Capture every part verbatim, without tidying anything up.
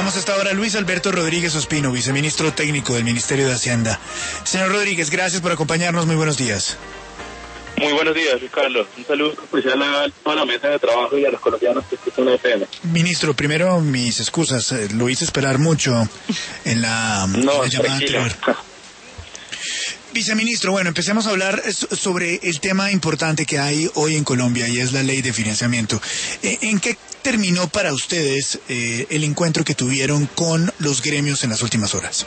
Saludamos hasta ahora a Luis Alberto Rodríguez Ospino, viceministro técnico del Ministerio de Hacienda. Señor Rodríguez, gracias por acompañarnos. Muy buenos días. Muy buenos días, Carlos. Un saludo especial a toda la mesa de trabajo y a los colombianos que escuchan la F M. Ministro, primero mis excusas. Lo hice esperar mucho en la, no, en la llamada tranquilo. anterior. Viceministro, bueno, empecemos a hablar sobre el tema importante que hay hoy en Colombia y es la ley de financiamiento. ¿En qué terminó para ustedes eh, el encuentro que tuvieron con los gremios en las últimas horas?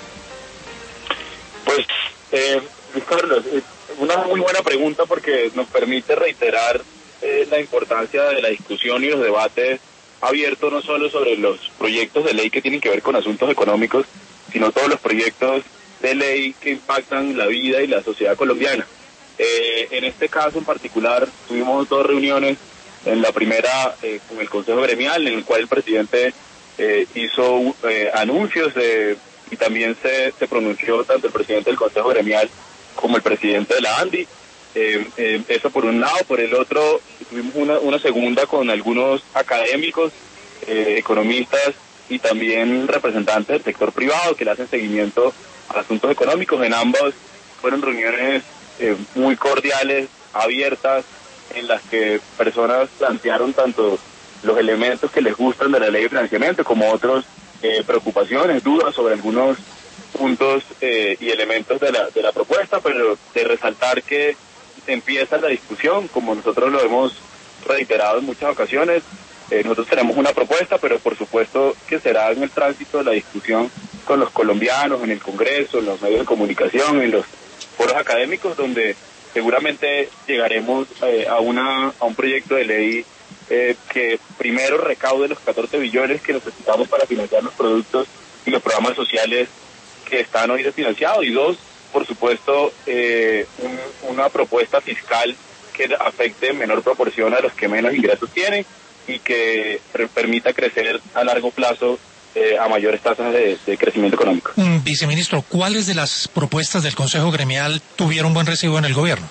Pues, eh, Carlos, eh, una muy buena pregunta porque nos permite reiterar eh, la importancia de la discusión y los debates abiertos no solo sobre los proyectos de ley que tienen que ver con asuntos económicos, sino todos los proyectos de ley que impactan la vida y la sociedad colombiana. Eh, en este caso en particular tuvimos dos reuniones, en la primera eh, con el Consejo Gremial, en el cual el presidente eh, hizo eh, anuncios de, y también se, se pronunció tanto el presidente del Consejo Gremial como el presidente de la ANDI. Eh, eh, eso por un lado. Por el otro tuvimos una, una segunda con algunos académicos, eh, economistas y también representantes del sector privado que le hacen seguimiento a asuntos económicos. En ambas fueron reuniones eh, muy cordiales, abiertas, en las que personas plantearon tanto los elementos que les gustan de la ley de financiamiento como otros eh, preocupaciones, dudas sobre algunos puntos eh, y elementos de la, de la propuesta, pero de resaltar que empieza la discusión, como nosotros lo hemos reiterado en muchas ocasiones. Eh, nosotros tenemos una propuesta, pero por supuesto que será en el tránsito de la discusión con los colombianos, en el Congreso, en los medios de comunicación, en los foros académicos, donde seguramente llegaremos eh, a una a un proyecto de ley eh, que primero recaude los catorce billones que necesitamos para financiar los productos y los programas sociales que están hoy desfinanciados, y dos, por supuesto, eh, un, una propuesta fiscal que afecte en menor proporción a los que menos ingresos tienen y que per- permita crecer a largo plazo eh, a mayores tasas de, de crecimiento económico. Mm, viceministro, ¿cuáles de las propuestas del Consejo Gremial tuvieron buen recibo en el gobierno?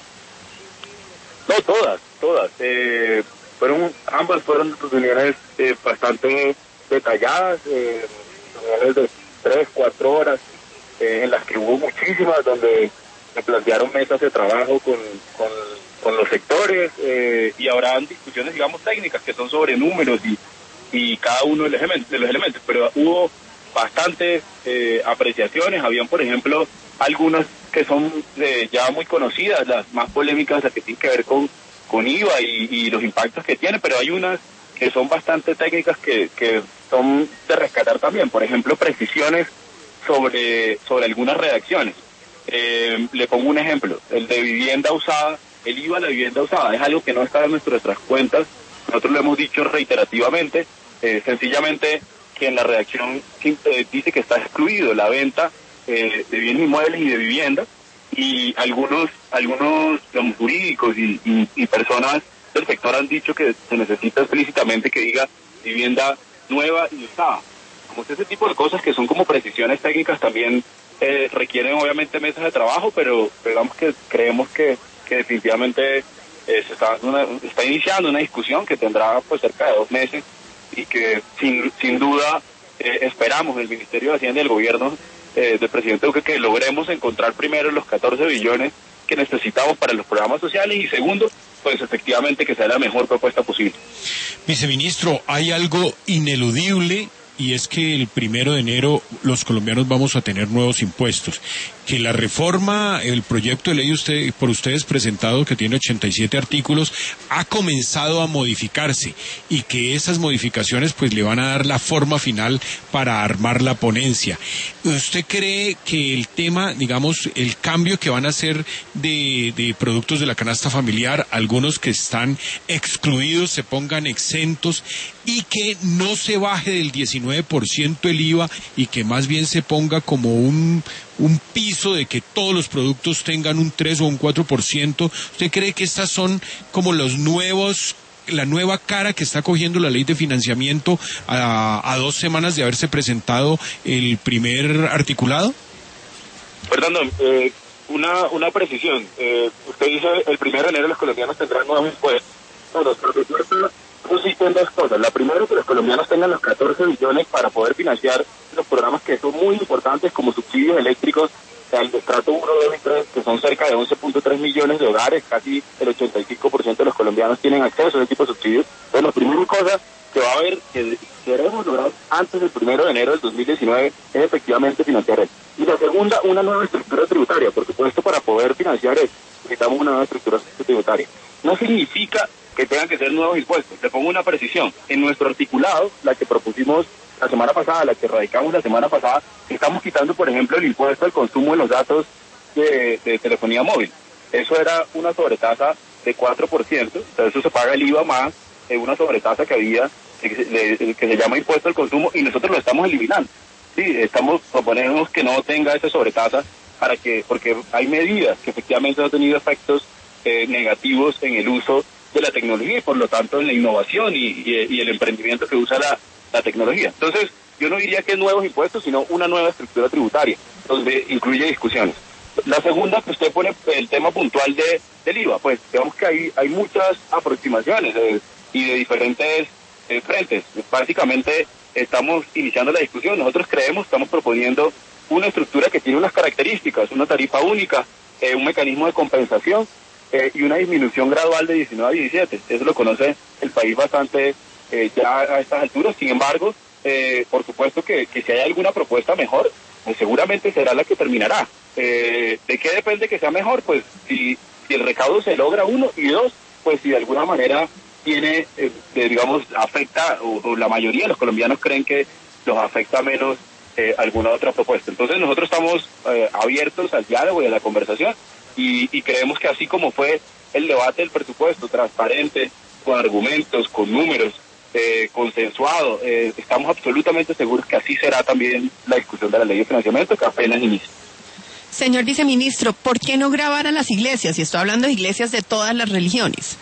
No, todas, todas. Eh, fueron ambas fueron reuniones eh, bastante detalladas, eh, reuniones de tres, cuatro horas, eh, en las que hubo muchísimas, donde se plantearon mesas de trabajo con, con, con los sectores, eh, y habrán discusiones, digamos, técnicas que son sobre números y, y cada uno de los elementos, de los elementos. Pero hubo bastantes eh, apreciaciones. Habían, por ejemplo, algunas que son eh, ya muy conocidas, las más polémicas, las que tienen que ver con, con I V A y, y los impactos que tiene, pero hay unas que son bastante técnicas que, que son de rescatar también. Por ejemplo, precisiones sobre, sobre algunas redacciones. Eh, le pongo un ejemplo, el de vivienda usada, el I V A a la vivienda usada, es algo que no está en nuestras cuentas. Nosotros lo hemos dicho reiterativamente, eh, sencillamente que en la redacción eh, dice que está excluido la venta eh, de bienes inmuebles y de vivienda, y algunos algunos digamos, jurídicos y, y, y personas del sector han dicho que se necesita explícitamente que diga vivienda nueva y usada. Como ese tipo de cosas que son como precisiones técnicas también eh, requieren obviamente mesas de trabajo, pero digamos que creemos que, que definitivamente eh, se está, una, está iniciando una discusión que tendrá pues cerca de dos meses y que sin, sin duda eh, esperamos del Ministerio de Hacienda y del Gobierno eh, del presidente Duque que logremos encontrar primero los catorce billones que necesitamos para los programas sociales y segundo, pues efectivamente que sea la mejor propuesta posible. Viceministro, hay algo ineludible y es que el primero de enero los colombianos vamos a tener nuevos impuestos. Que la reforma, el proyecto de ley usted, por ustedes presentado, que tiene ochenta y siete artículos, ha comenzado a modificarse y que esas modificaciones pues le van a dar la forma final para armar la ponencia. ¿Usted cree que el tema, digamos, el cambio que van a hacer de, de productos de la canasta familiar, algunos que están excluidos se pongan exentos y que no se baje del diecinueve por ciento el I V A y que más bien se ponga como un un piso de que todos los productos tengan un tres o un cuatro por ciento? ¿Usted cree que estas son como los nuevos, la nueva cara que está cogiendo la ley de financiamiento a, a dos semanas de haberse presentado el primer articulado? Fernando, eh, una, una precisión. Eh, usted dice el primero de enero los colombianos tendrán nuevos impuestos. No, los presupuestos consisten en dos cosas. La primera, que los colombianos tengan los catorce billones para poder financiar temas que son muy importantes como subsidios eléctricos al estrato uno, dos y tres, que son cerca de once punto tres millones de hogares, casi el ochenta y cinco por ciento de los colombianos tienen acceso a ese tipo de subsidios. Entonces, la primera cosa que va a haber, que queremos lograr antes del primero de enero del dos mil diecinueve, es efectivamente financiar eso. Y la segunda, una nueva estructura tributaria. Por supuesto, para poder financiar eso, necesitamos una nueva estructura tributaria. No significa que tengan que ser nuevos impuestos. Le pongo una precisión. En nuestro articulado, la que propusimos la semana pasada, la que radicamos la semana pasada, estamos quitando, por ejemplo, el impuesto al consumo de los datos de, de telefonía móvil. Eso era una sobretasa de cuatro por ciento, entonces eso se paga el I V A más eh, una sobretasa que había, que se, que se llama impuesto al consumo, y nosotros lo estamos eliminando. Sí, estamos proponemos que no tenga esa sobretasa, para que, porque hay medidas que efectivamente han tenido efectos eh, negativos en el uso de la tecnología y por lo tanto en la innovación y, y, y el emprendimiento que usa la, la tecnología. Entonces, yo no diría que es nuevos impuestos, sino una nueva estructura tributaria, donde incluye discusiones. La segunda, que usted pone el tema puntual de del I V A, pues digamos que hay, hay muchas aproximaciones eh, y de diferentes eh, frentes. Básicamente estamos iniciando la discusión. Nosotros creemos, estamos proponiendo una estructura que tiene unas características, una tarifa única, eh, un mecanismo de compensación eh, y una disminución gradual de diecinueve a diecisiete. Eso lo conoce el país bastante eh, ya a estas alturas. Sin embargo, eh, por supuesto que, que si hay alguna propuesta mejor, pues seguramente será la que terminará. Eh, ¿De qué depende que sea mejor? Pues si, si el recaudo se logra, uno, y dos, pues si de alguna manera tiene, eh, de, digamos, afecta, o, o la mayoría de los colombianos creen que los afecta menos eh, alguna otra propuesta. Entonces nosotros estamos eh, abiertos al diálogo y a la conversación, y, y creemos que así como fue el debate del presupuesto, transparente, con argumentos, con números, eh, consensuado, eh, estamos absolutamente seguros que así será también la discusión de la ley de financiamiento, que apenas inicia. Señor viceministro, ¿por qué no grabar a las iglesias? Y estoy hablando de iglesias de todas las religiones.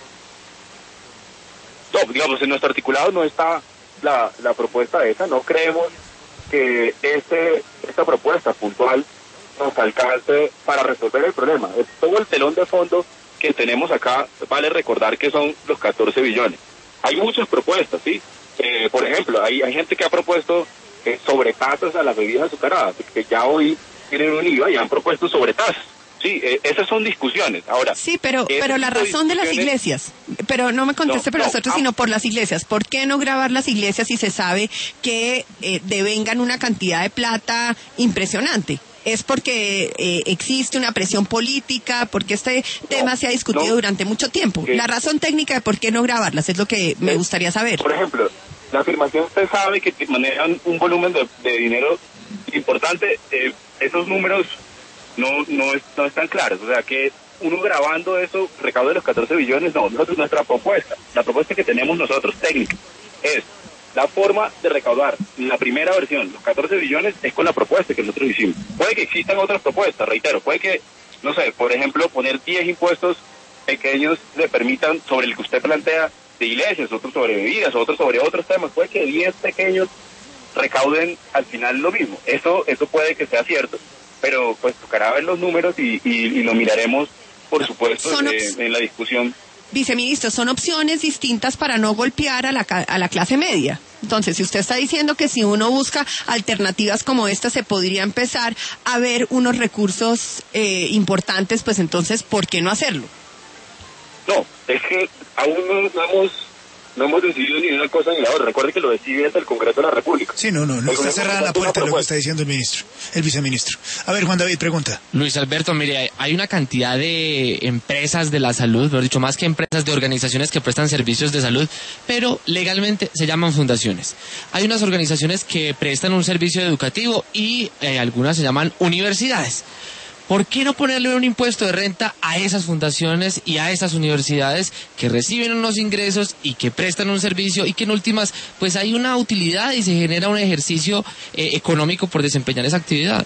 No, digamos, en nuestro articulado no está la, la propuesta esa. No creemos que este, esta propuesta puntual nos alcance para resolver el problema. Es todo el telón de fondo que tenemos acá. Vale recordar que son los catorce billones. Hay muchas propuestas, ¿sí? Eh, por ejemplo, hay, hay gente que ha propuesto eh, sobretasas a las bebidas azucaradas, que ya hoy tienen un I V A y han propuesto sobretasas. Sí, eh, esas son discusiones. Ahora, sí, pero pero la razón de las iglesias, pero no me conteste no, por no, nosotros, ah, sino por las iglesias. ¿Por qué no grabar las iglesias si se sabe que eh, devengan una cantidad de plata impresionante? ¿Es porque eh, existe una presión política? Porque este no, tema se ha discutido no, durante mucho tiempo. Que, la razón técnica de por qué no grabarlas es lo que me gustaría saber. Por ejemplo, la afirmación, usted sabe que manejan un volumen de, de dinero importante. Eh, esos números no no, es, no están claros. O sea, que uno grabando eso, recaudo de los catorce billones, no, nosotros nuestra propuesta, la propuesta que tenemos nosotros, técnica, es la forma de recaudar. La primera versión, los catorce billones, es con la propuesta que nosotros hicimos. Puede que existan otras propuestas, reitero, puede que, no sé, por ejemplo, poner diez impuestos pequeños le permitan, sobre el que usted plantea, de iglesias, otros sobre bebidas, otros sobre otros temas, puede que diez pequeños recauden al final lo mismo. Eso eso puede que sea cierto, pero pues tocará ver los números y, y, y lo miraremos, por supuesto, eh, en la discusión. Viceministro, son opciones distintas para no golpear a la, a la clase media. Entonces, si usted está diciendo que si uno busca alternativas como esta se podría empezar a ver unos recursos eh, importantes, pues entonces, ¿por qué no hacerlo? No, es que aún no hemos, no hemos decidido ni una cosa ni la otra. Recuerde que lo decide hasta el Congreso de la República. Sí, no, no, no está cerrada la puerta lo que está diciendo el ministro, el viceministro. A ver, Juan David, pregunta. Luis Alberto, mire, hay una cantidad de empresas de la salud, mejor dicho, más que empresas, de organizaciones que prestan servicios de salud, pero legalmente se llaman fundaciones. Hay unas organizaciones que prestan un servicio educativo y eh, algunas se llaman universidades. ¿Por qué no ponerle un impuesto de renta a esas fundaciones y a esas universidades que reciben unos ingresos y que prestan un servicio y que en últimas pues hay una utilidad y se genera un ejercicio eh, económico por desempeñar esa actividad?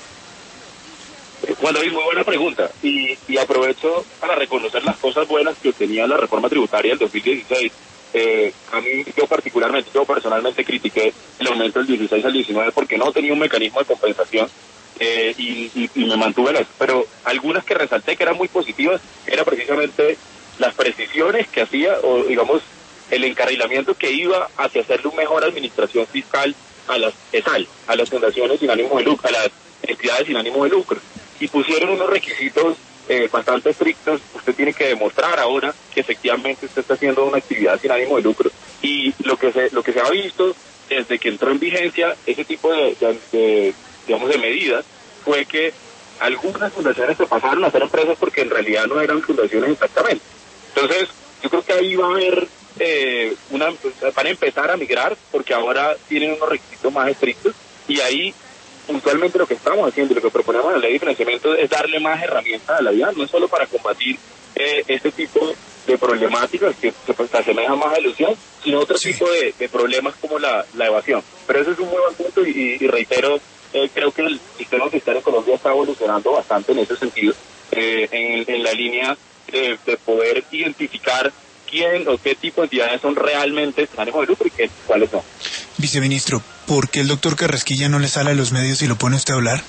Bueno, muy buena pregunta, y, y aprovecho para reconocer las cosas buenas que tenía la reforma tributaria del dos mil dieciséis. Eh, a mí, yo particularmente, yo personalmente critiqué el aumento del dieciséis al diecinueve porque no tenía un mecanismo de compensación. Eh, y, y, y me mantuve en eso, pero algunas que resalté que eran muy positivas era precisamente las precisiones que hacía, o digamos, el encarrilamiento que iba hacia hacerle una mejor administración fiscal a las ESAL, a las fundaciones sin ánimo de lucro, a las entidades sin ánimo de lucro, y pusieron unos requisitos eh, bastante estrictos. Usted tiene que demostrar ahora que efectivamente usted está haciendo una actividad sin ánimo de lucro, y lo que se lo que se ha visto desde que entró en vigencia ese tipo de, de, de digamos de medidas fue que algunas fundaciones se pasaron a ser empresas porque en realidad no eran fundaciones exactamente. Entonces yo creo que ahí va a haber eh, una van a empezar a migrar porque ahora tienen unos requisitos más estrictos, y ahí puntualmente lo que estamos haciendo y lo que proponemos en la ley de financiamiento es darle más herramientas a la DIAN, no solo para combatir eh, este tipo de problemáticas que se, pues, se asemejan más a ilusión, sino otro sí. tipo de, de problemas como la, la evasión. Pero ese es un muy buen punto, y, y reitero, eh, creo que el sistema fiscal en Colombia está evolucionando bastante en ese sentido, eh, en, en la línea de, de poder identificar quién o qué tipo de entidades son realmente sin ánimo de lucro y qué, cuáles no. Viceministro, ¿por qué el doctor Carrasquilla no le sale a los medios y lo pone usted a hablar?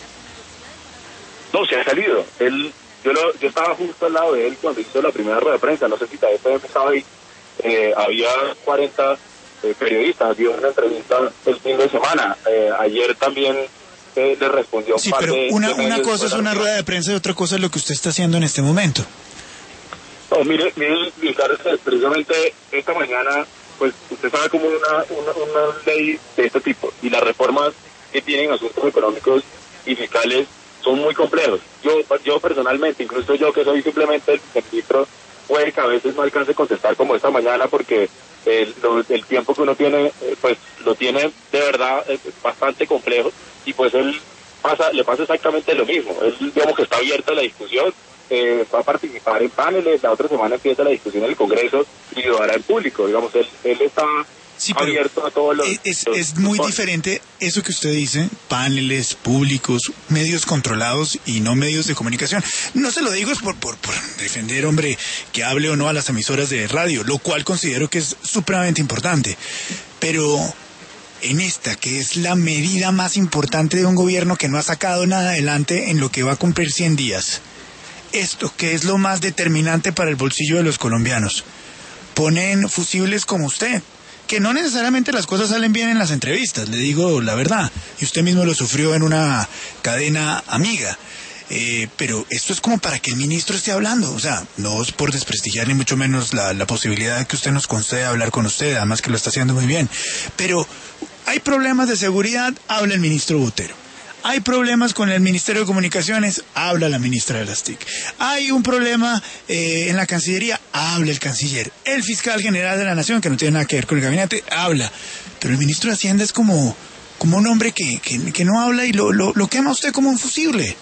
No, se ha salido. Él, yo, lo, yo estaba justo al lado de él cuando hizo la primera rueda de prensa, no sé si todavía estaba ahí. Eh, había cuarenta eh, periodistas, dio una entrevista el fin de semana. Eh, ayer también eh, le respondió un sí, par pero de... una, de una cosa es una rueda de prensa y otra cosa es lo que usted está haciendo en este momento. No, mire, mire, Ricardo, precisamente esta mañana, pues usted sabe cómo una, una, una ley de este tipo y las reformas que tienen asuntos económicos y fiscales son muy complejos. Yo yo personalmente, incluso yo que soy simplemente el ministro, puede que a veces no alcance a contestar como esta mañana porque el, lo, el tiempo que uno tiene, pues lo tiene de verdad bastante complejo, y pues él pasa le pasa exactamente lo mismo. Él, digamos que está abierta la discusión. Eh, va a participar en paneles, la otra semana empieza la discusión en el Congreso y lo hará en público, digamos, él, él está sí, abierto a todos los... Es, los, es muy los... diferente eso que usted dice, paneles públicos, medios controlados y no medios de comunicación. No se lo digo es por, por, por defender, hombre, que hable o no a las emisoras de radio, lo cual considero que es supremamente importante, pero... en esta, que es la medida más importante de un gobierno que no ha sacado nada adelante en lo que va a cumplir cien días... esto, que es lo más determinante para el bolsillo de los colombianos, ponen fusibles como usted, que no necesariamente las cosas salen bien en las entrevistas, le digo la verdad, y usted mismo lo sufrió en una cadena amiga, eh, pero esto es como para que el ministro esté hablando, o sea, no es por desprestigiar ni mucho menos la, la posibilidad que usted nos concede hablar con usted, además que lo está haciendo muy bien, pero hay problemas de seguridad, habla el ministro Botero. Hay problemas con el Ministerio de Comunicaciones, habla la ministra de las T I C. Hay un problema eh, en la Cancillería, habla el canciller. El fiscal general de la Nación, que no tiene nada que ver con el gabinete, habla. Pero el ministro de Hacienda es como, como un hombre que, que, que no habla y lo, lo, lo quema usted como un fusible.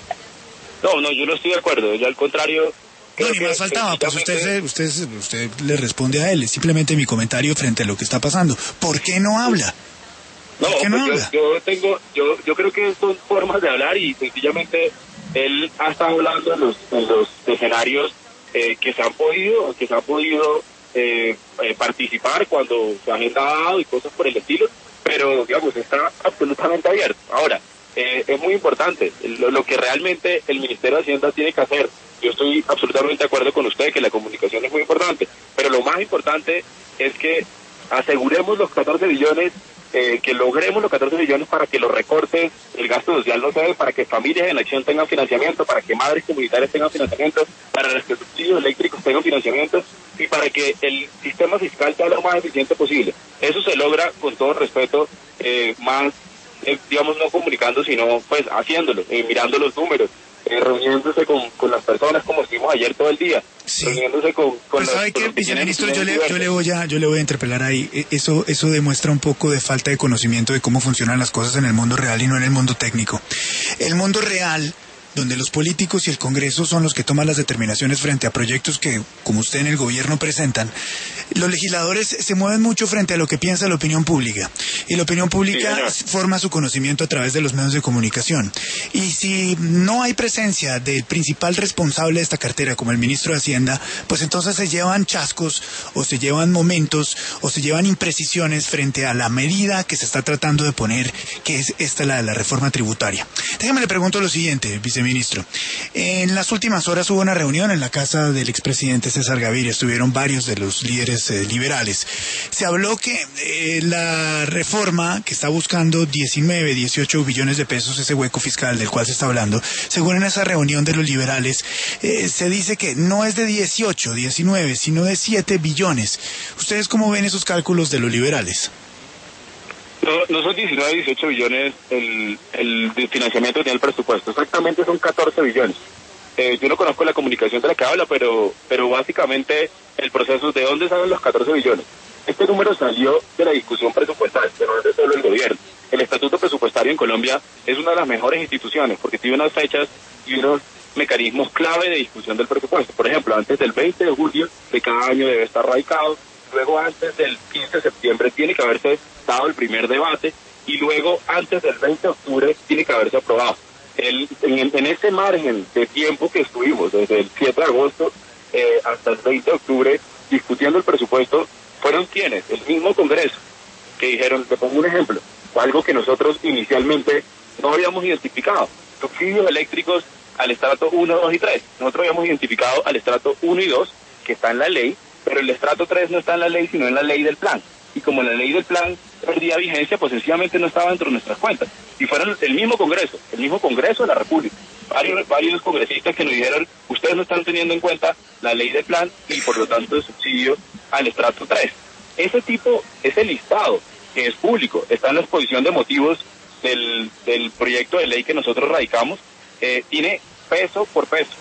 No, no, yo no estoy de acuerdo. Yo al contrario... No, ni más faltaba, pues usted, se, usted, usted le responde a él. Es simplemente mi comentario frente a lo que está pasando. ¿Por qué no habla? No, pues yo, yo tengo, yo, yo creo que son formas de hablar, y sencillamente él ha estado hablando en los, en los escenarios eh, que se han podido, que se han podido eh, eh, participar cuando su agenda ha dado y cosas por el estilo, pero digamos está absolutamente abierto. Ahora, eh, es muy importante lo, lo que realmente el Ministerio de Hacienda tiene que hacer. Yo estoy absolutamente de acuerdo con usted que la comunicación es muy importante, pero lo más importante es que aseguremos los catorce billones. Eh, que logremos los catorce millones para que los recortes, el gasto social no se dé, para que familias en acción tengan financiamiento, para que madres comunitarias tengan financiamiento, para que los subsidios eléctricos tengan financiamiento y para que el sistema fiscal sea lo más eficiente posible. Eso se logra, con todo respeto, eh, más, eh, digamos, no comunicando, sino pues haciéndolo, eh, mirando los números, eh, reuniéndose con, con las personas como estuvimos ayer todo el día. Sí. Reuniéndose con, con pues los, sabe que, viceministro, yo le, yo le voy a yo le voy a interpelar ahí. Eso eso demuestra un poco de falta de conocimiento de cómo funcionan las cosas en el mundo real y no en el mundo técnico. El mundo real, donde los políticos y el Congreso son los que toman las determinaciones frente a proyectos que, como usted en el gobierno presentan, los legisladores se mueven mucho frente a lo que piensa la opinión pública. y la opinión pública sí, forma su conocimiento a través de los medios de comunicación. Y si no hay presencia del principal responsable de esta cartera, como el ministro de Hacienda, pues entonces se llevan chascos o se llevan momentos o se llevan imprecisiones frente a la medida que se está tratando de poner, que es esta la de la reforma tributaria. Déjame le pregunto lo siguiente, viceministro. En las últimas horas hubo una reunión en la casa del expresidente César Gaviria, estuvieron varios de los líderes eh, liberales. Se habló que eh, la reforma que está buscando diecinueve, dieciocho billones de pesos, ese hueco fiscal del cual se está hablando, según en esa reunión de los liberales, eh, se dice que no es de dieciocho, diecinueve, sino de siete billones. ¿Ustedes cómo ven esos cálculos de los liberales? No, no son diecinueve, dieciocho billones el, el financiamiento que tiene el presupuesto, exactamente son catorce billones. Eh, yo no conozco la comunicación de la que habla, pero pero básicamente el proceso de dónde salen los catorce billones. Este número salió de la discusión presupuestaria, pero no es de solo el gobierno. El Estatuto Presupuestario en Colombia es una de las mejores instituciones porque tiene unas fechas y unos mecanismos clave de discusión del presupuesto. Por ejemplo, antes del veinte de julio de cada año debe estar radicado, luego antes del quince de septiembre tiene que haberse dado el primer debate y luego antes del veinte de octubre tiene que haberse aprobado. El, en, en ese margen de tiempo que estuvimos, desde el siete de agosto eh, hasta el veinte de octubre, discutiendo el presupuesto, fueron quienes, el mismo Congreso, que dijeron, te pongo un ejemplo, algo que nosotros inicialmente no habíamos identificado, subsidios eléctricos al estrato uno, dos y tres. Nosotros habíamos identificado al estrato uno y dos, que está en la ley, pero el estrato tres no está en la ley, sino en la ley del plan. Y como la ley del plan perdía vigencia, pues sencillamente no estaba dentro de nuestras cuentas. Y fueron el mismo Congreso, el mismo Congreso de la República, varios, varios congresistas que nos dijeron, ustedes no están teniendo en cuenta la ley del plan y por lo tanto el subsidio al estrato tres. Ese tipo, ese listado, que es público, está en la exposición de motivos del, del proyecto de ley que nosotros radicamos, eh, tiene peso por peso.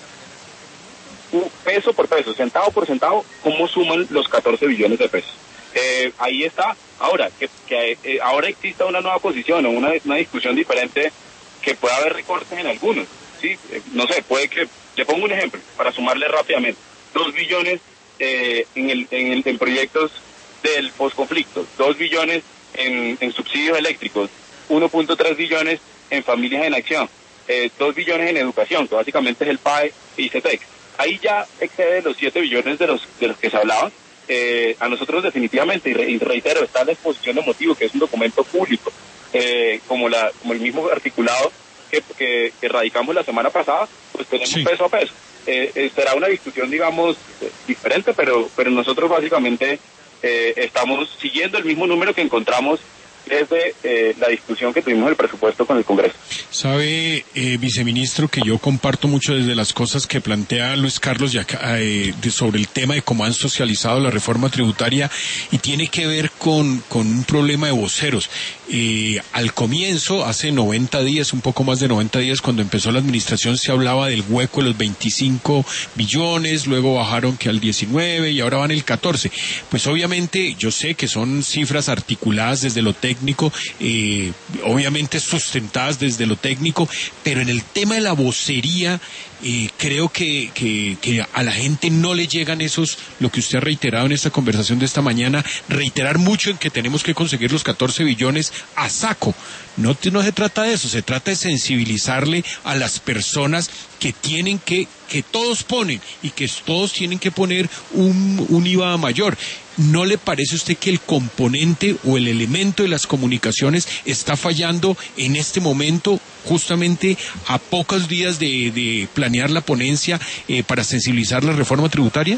Un peso por peso, centavo por centavo, cómo suman los catorce billones de pesos. Eh, ahí está. Ahora, que, que eh, ahora exista una nueva posición o una, una discusión diferente, que pueda haber recortes en algunos, ¿sí? Eh, no sé, puede que, le pongo un ejemplo, para sumarle rápidamente, dos billones eh, en, el, en, el, en proyectos del posconflicto, dos billones en, en subsidios eléctricos, uno punto tres billones en familias en acción, eh, dos billones en educación, que básicamente es el P A E y CETEC. Ahí ya excede los siete billones de los, de los que se hablaban. Eh, a nosotros definitivamente, y, re, y reitero, está en la exposición de motivos, que es un documento público, eh, como la como el mismo articulado que, que, que radicamos la semana pasada, pues tenemos sí. peso a peso. Eh, eh, será una discusión, digamos, eh, diferente, pero pero nosotros básicamente eh, estamos siguiendo el mismo número que encontramos desde eh, la discusión que tuvimos del presupuesto con el Congreso. Sabe, eh, viceministro, que yo comparto mucho desde las cosas que plantea Luis Carlos ya, eh, de, sobre el tema de cómo han socializado la reforma tributaria, y tiene que ver con, con un problema de voceros. Eh, al comienzo, hace noventa días, un poco más de noventa días, cuando empezó la administración, se hablaba del hueco de los veinticinco billones, luego bajaron que al diecinueve y ahora van el catorce. Pues obviamente yo sé que son cifras articuladas desde lo técnico, eh, obviamente sustentadas desde lo técnico, pero en el tema de la vocería, eh, creo que, que, que a la gente no le llegan esos, lo que usted ha reiterado en esta conversación de esta mañana, reiterar mucho en que tenemos que conseguir los catorce billones a saco. No, no se trata de eso, se trata de sensibilizarle a las personas que tienen que, que todos ponen y que todos tienen que poner un, un I V A mayor. ¿No le parece a usted que el componente o el elemento de las comunicaciones está fallando en este momento, justamente a pocos días de, de planear la ponencia eh, para sensibilizar la reforma tributaria?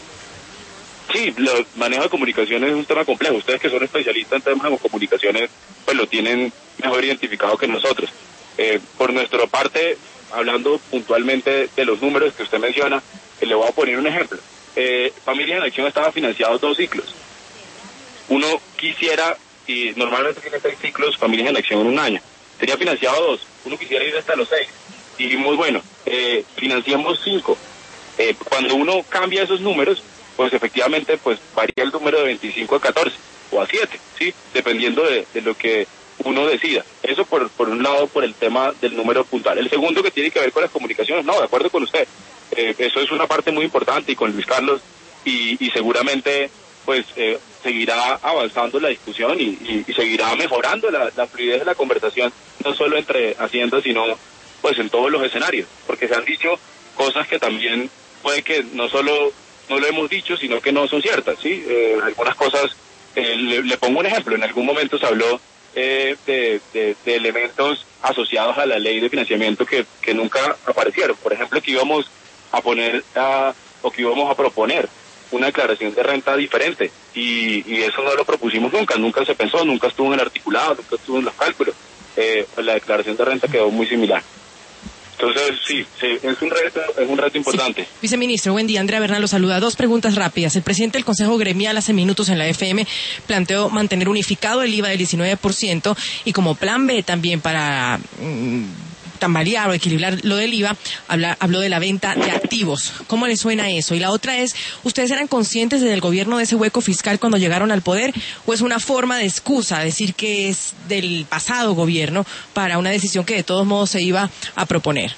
Sí, el manejo de comunicaciones es un tema complejo. Ustedes que son especialistas en temas de comunicaciones, pues lo tienen mejor identificado que nosotros. Eh, por nuestra parte, hablando puntualmente de los números que usted menciona, eh, le voy a poner un ejemplo. Eh, Familias en Acción estaba financiado dos ciclos. Uno quisiera, y normalmente tiene seis ciclos, Familias en Acción en un año. Sería financiado dos. Uno quisiera ir hasta los seis. Y dijimos, bueno, eh, financiamos cinco. Eh, cuando uno cambia esos números, pues efectivamente pues varía el número de veinticinco a catorce o a siete, ¿sí? Dependiendo de, de lo que uno decida. Eso por, por un lado, por el tema del número puntual. El segundo, que tiene que ver con las comunicaciones, no, de acuerdo con usted. Eh, eso es una parte muy importante, y con Luis Carlos, y, y seguramente pues eh, seguirá avanzando la discusión y, y, y seguirá mejorando la, la fluidez de la conversación, no solo entre Hacienda, sino pues en todos los escenarios, porque se han dicho cosas que también puede que no solo no lo hemos dicho, sino que no son ciertas, ¿sí? Eh, algunas cosas, eh, le, le pongo un ejemplo, en algún momento se habló eh, de, de, de elementos asociados a la ley de financiamiento que, que nunca aparecieron, por ejemplo, que íbamos a poner a, o que íbamos a proponer una declaración de renta diferente, y, y eso no lo propusimos nunca, nunca se pensó, nunca estuvo en el articulado, nunca estuvo en los cálculos, eh, la declaración de renta quedó muy similar. Entonces, sí, sí, es un reto, es un reto importante. Sí. Viceministro, buen día. Andrea Bernal lo saluda. Dos preguntas rápidas. El presidente del Consejo Gremial hace minutos en la F M planteó mantener unificado el I V A del diecinueve por ciento y como plan B también para mmm, tambalear o equilibrar lo del I V A, habla, habló de la venta de activos. ¿Cómo le suena eso? Y la otra es, ¿ustedes eran conscientes desde el gobierno de ese hueco fiscal cuando llegaron al poder o es una forma de excusa decir que es del pasado gobierno para una decisión que de todos modos se iba a proponer?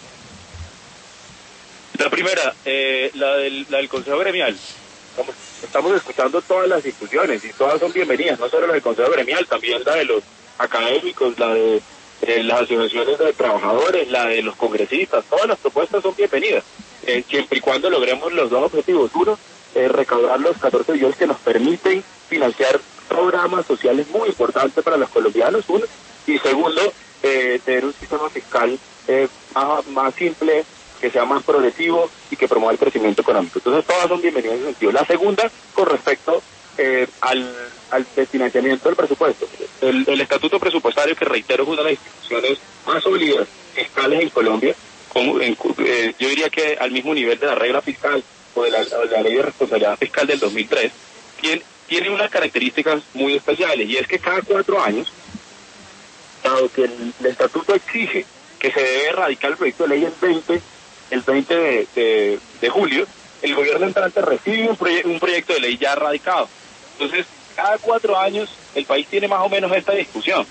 La primera, eh, la, del, la del Consejo Gremial. Estamos, estamos escuchando todas las discusiones y todas son bienvenidas, no solo la del Consejo Gremial, también la de los académicos, la de Eh, las asociaciones de trabajadores, la de los congresistas, todas las propuestas son bienvenidas, eh, siempre y cuando logremos los dos objetivos. Uno, eh, recaudar los catorce billones que nos permiten financiar programas sociales muy importantes para los colombianos, uno, y segundo, eh, tener un sistema fiscal eh, más, más simple, que sea más progresivo y que promueva el crecimiento económico. Entonces todas son bienvenidas en ese sentido. La segunda, con respecto eh, al, al financiamiento del presupuesto. El, el estatuto presupuestario, que reitero es una de las instituciones más sólidas fiscales en Colombia, con, en, eh, yo diría que al mismo nivel de la regla fiscal o de la, o de la ley de responsabilidad fiscal del dos mil tres, tiene, tiene unas características muy especiales, y es que cada cuatro años, dado que el, el estatuto exige que se debe erradicar el proyecto de ley el veinte, el veinte de, de, de julio, el gobierno entrante recibe un, proye un proyecto de ley ya radicado. Entonces, cada cuatro años el país tiene más o menos esta discusión,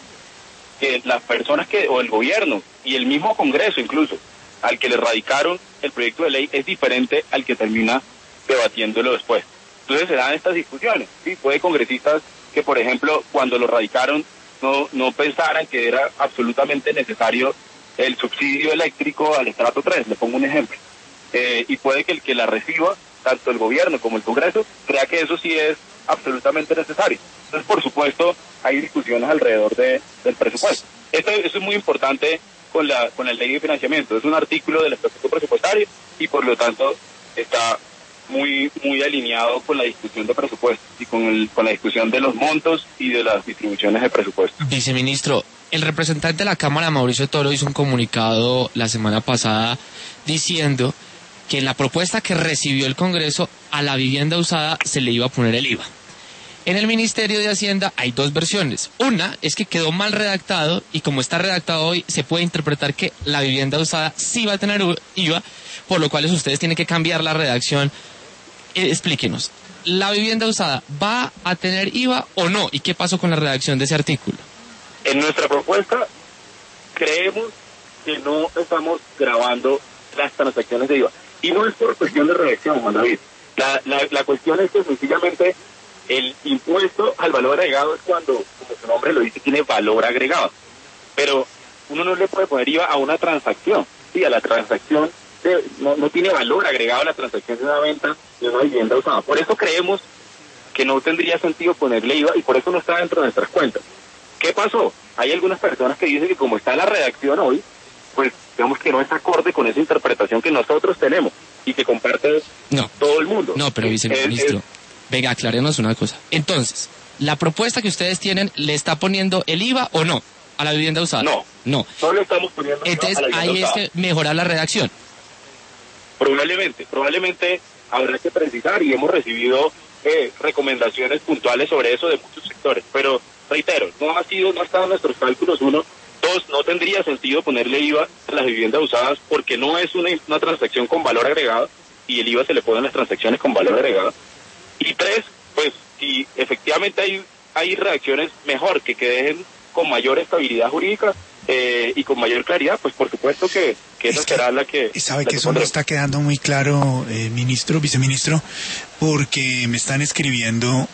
que las personas que, o el gobierno y el mismo Congreso incluso, al que le radicaron el proyecto de ley es diferente al que termina debatiéndolo después. Entonces se dan estas discusiones, ¿sí? Puede congresistas que, por ejemplo, cuando lo radicaron no, no pensaran que era absolutamente necesario el subsidio eléctrico al estrato tres, le pongo un ejemplo, eh, y puede que el que la reciba, tanto el gobierno como el Congreso, crea que eso sí es absolutamente necesario. Entonces, por supuesto, hay discusiones alrededor de, del presupuesto. Esto, esto es muy importante con la con la ley de financiamiento. Es un artículo del estatuto presupuestario y, por lo tanto, está muy muy alineado con la discusión de presupuesto y con, el, con la discusión de los montos y de las distribuciones de presupuesto. Viceministro, el representante de la Cámara, Mauricio Toro, hizo un comunicado la semana pasada diciendo que en la propuesta que recibió el Congreso a la vivienda usada se le iba a poner el I V A. En el Ministerio de Hacienda hay dos versiones. Una es que quedó mal redactado y como está redactado hoy se puede interpretar que la vivienda usada sí va a tener I V A, por lo cual ustedes tienen que cambiar la redacción. Eh, explíquenos, ¿la vivienda usada va a tener I V A o no? ¿Y qué pasó con la redacción de ese artículo? En nuestra propuesta creemos que no estamos grabando las transacciones de I V A. Y no es por cuestión de redacción, Juan David. La, la, la cuestión es que sencillamente el impuesto al valor agregado es cuando, como su nombre lo dice, tiene valor agregado. Pero uno no le puede poner I V A a una transacción. Sí, a la transacción de, no, no tiene valor agregado a la transacción de una venta de una vivienda usada. Por eso creemos que no tendría sentido ponerle I V A y por eso no está dentro de nuestras cuentas. ¿Qué pasó? Hay algunas personas que dicen que como está la redacción hoy, pues digamos que no es acorde con esa interpretación que nosotros tenemos y que comparte no, todo el mundo. No, pero viceministro, es, es... venga, aclárenos una cosa. Entonces, ¿la propuesta que ustedes tienen le está poniendo el I V A o no a la vivienda usada? No, no, no le estamos poniendo. Entonces, a la ahí usada. es que mejorar la redacción. Probablemente, probablemente habrá que precisar y hemos recibido eh, recomendaciones puntuales sobre eso de muchos sectores, pero reitero, no ha sido, no ha estado en nuestros cálculos. Uno, dos, no tendría sentido ponerle I V A a las viviendas usadas porque no es una, una transacción con valor agregado y el I V A se le pone a las transacciones con valor agregado. Y tres, pues si efectivamente hay, hay redacciones mejor que, que dejen con mayor estabilidad jurídica eh, y con mayor claridad, pues por supuesto que, que esa que, será la que... Y sabe la que, que eso no está quedando muy claro, eh, ministro, viceministro, porque me están escribiendo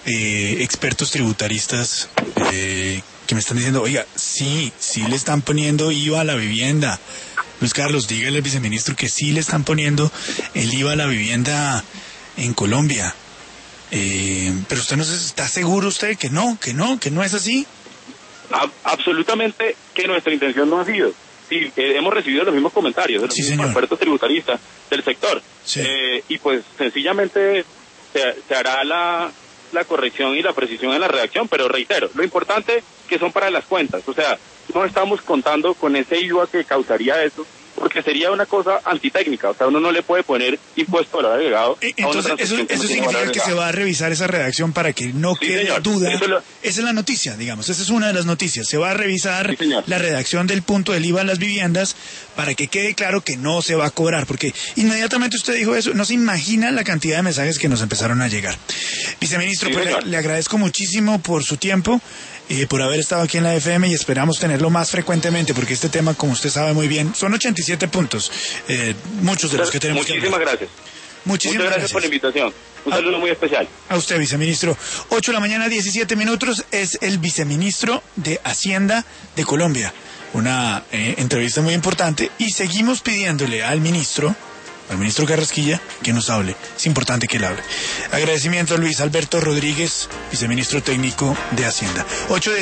eh, expertos tributaristas eh, que me están diciendo, oiga, sí, sí le están poniendo I V A a la vivienda. Luis Carlos, dígale al viceministro que sí le están poniendo el I V A a la vivienda en Colombia. Eh, pero usted no se, está seguro usted que no, que no, que no es así. A, absolutamente que nuestra intención no ha sido. Sí, eh, hemos recibido los mismos comentarios de los sí, mismos expertos tributaristas del sector. Sí. Eh, y pues sencillamente se, se hará la, la corrección y la precisión en la redacción, pero reitero, lo importante que son para las cuentas. O sea, no estamos contando con ese I V A que causaría eso, porque sería una cosa antitécnica. O sea, uno no le puede poner impuesto al valor agregado. Entonces, eso, eso no significa que se va a revisar esa redacción para que no sí, quede señor. duda. Lo... Esa es la noticia, digamos. Esa es una de las noticias. Se va a revisar sí, la redacción del punto del I V A a las viviendas para que quede claro que no se va a cobrar. Porque inmediatamente usted dijo eso, no se imagina la cantidad de mensajes que nos empezaron a llegar. Viceministro, sí, pues le, le agradezco muchísimo por su tiempo. Eh, por haber estado aquí en la F M y esperamos tenerlo más frecuentemente porque este tema, como usted sabe muy bien, son ochenta y siete puntos, eh, muchos de los que tenemos que hablar. Muchísimas gracias. Muchísimas Muchas gracias, gracias por la invitación. Un saludo a, muy especial. A usted, viceministro. ocho de la mañana, diecisiete minutos, es el viceministro de Hacienda de Colombia. Una eh, entrevista muy importante y seguimos pidiéndole al ministro, al ministro Carrasquilla, que nos hable. Es importante que él hable. Agradecimiento a Luis Alberto Rodríguez, viceministro técnico de Hacienda. ocho de